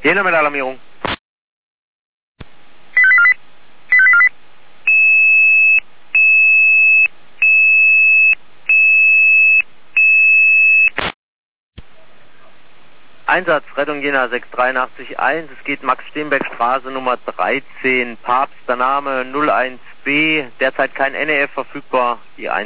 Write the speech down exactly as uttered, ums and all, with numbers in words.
Jena mit Alarmierung. Einsatz, Rettung Jena sechs drei acht eins, es geht Max-Steenbeck-Straße Nummer dreizehn, Papst, der Name null eins B, derzeit kein N E F verfügbar, die